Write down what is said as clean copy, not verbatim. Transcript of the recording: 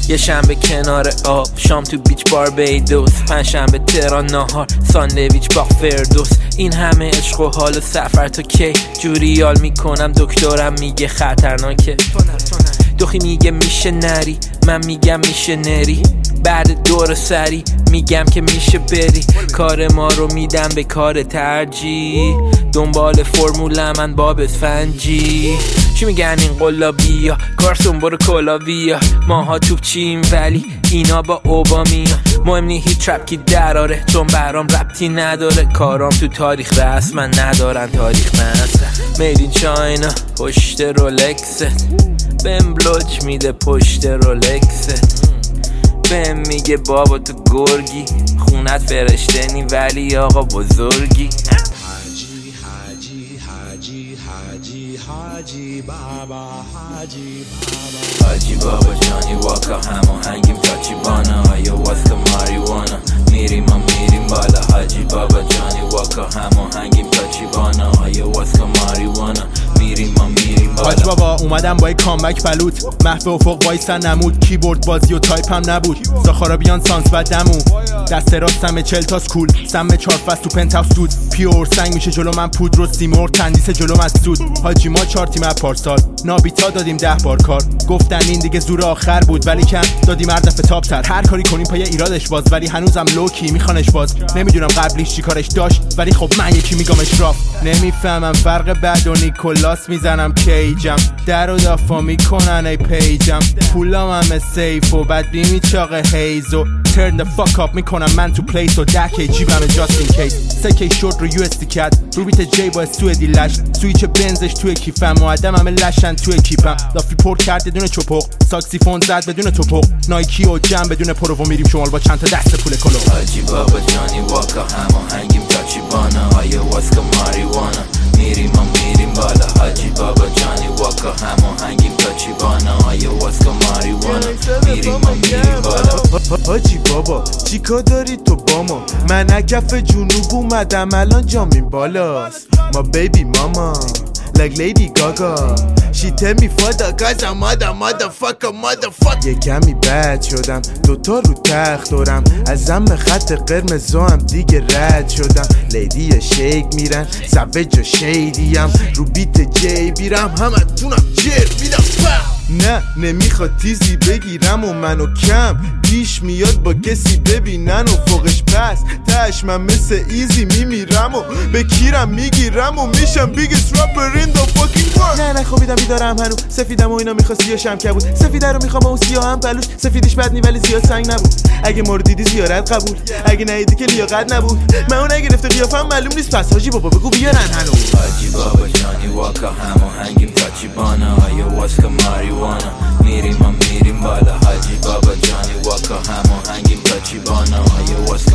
یه شنبه کنار آب، شام تو بیچ باربیدوس، پنجشنبه تهران نهار، ساندویچ با فردوس. این همه عشق و حال و سفر تا کی؟ جوریال میکنم دکترم میگه خطرناکه. دخی میگه میشه نری، من میگم میشه نری. بعد دور سری میگم که میشه بری. کار ما رو میدم به کار ترجیح، دنبال فرمول من باب اسفنجی. چی میگن این قلابیا؟ کارسون برو کلاویا. ماها توپ چیم ولی اینا با اوبامیا. مهم نی هیچ ترپ کی دراره، چون برام ربطی نداره. کارام تو تاریخ رسما ندارن تاریخ مثلا. مید این چاینا پشت رولکست، بهم بلوچ میده پشت رولکست. بهم میگه بابا تو گرگی، خونت فرشته نی ولی آقا بزرگی. حاجی بابا جانی واکا هماهنگیم تاچی بانا. آیا واسکا ماریوانا میریم ما میریم بالا. حاجی بابا جانی واکا هماهنگیم تاچی بانا. آیا واسکا ماریوانا میریم ما میریم بالا. حاج بابا اومدم با یک کامبک بلوط، محو افق وایسن نمود. کیبورد بازی و تایپ هم نبود، زاخارابیان سانس و دمو. دست راستم 40 تا سکول، سم 4 فصل تو پنتاوس دود. پیور سنگ میشه جلو من پودر و سیمور، تندیس جلو من سود. حاجی ما 4 تیم پارسال نابیتا دادیم 10 بار کار. گفتن این دیگه زور آخر بود ولی کم دادیم هر دفعه تاپ تر. هر کاری کنیم پای ایرادش باز، ولی هنوزم لوکی میخوانش باز. نمیدونم قبلیش چی کارش داشت ولی خب من یکی میگمش راف. نمیفهمم فرق بعد و نیکولاس میزنم کیجم. در و دافا میکنن ای پیجم. پولام همه سیف و بعد میچاقه هیزو. turn the fuck up میکنم من تو پلیس و 10k جیبم just in case. 3k شورت رو USD کد رو بیت جی با سوئدی لش. سویچ بنزش توی کیفم، معدم همه لشن توی کیفم. لافی پر کرد بدون چپق، ساکسیفون زد بدون توپق. نایکی و جم بدون پرو و میریم شمال با چند تا دست پول کلو. حاجی بابا جانی واکا هماهنگیم تاچی بانا. آیا واسکا ماریوانا میریم ما میریم بالا. حاجی بابا جانی واکا هماهنگیم تاچی بانا. آیا واسکا ماریوانا میریم ما میریم بالا. حاجی بابا چیکار داری تو با ما؟ من اکف جنوب اومدم الان جامین بالاست. ما بیبی ماما like Lady Gaga. She tell me father cause I'm motherfucker. یه کمی بد شدم، دوتا رو تخت دارم. ازم خط قرمزو هم دیگه رد شدم. لیدی شیک میرن سوج شیدیم. رو بیت جی بیرم همه تونم جر میدم. نه نمیخواد تیزی بگیرم و منو کم پیش میاد با کسی ببینن و فوقش پس تش من مثل ایزی میمیرم و به کیرم میگیرم و میشم biggest rapper in the fucking world. نه خوابیدم بیدارم هنو سفیدم و اینا میخواد سیاهشم کبود. سفیده رو میخوام و سیاه هم پلوش. سفیدش بد نی ولی زیاد سنگ نبود. اگه مورد دیدی زیارت قبول، اگه ندیدی که لیاقت نبود. من اون نگرفته قیافم معلوم نیست پس حاجی بابا بگو بیارن هنو. حاجی بابا جانی واکا هماهنگیم تاچی بانا. آیا واسکا ماریوانا میریم ما میریم بالا. حاجی بابا جانی واکا هماهنگیم تاچی بانا. آیا واسکا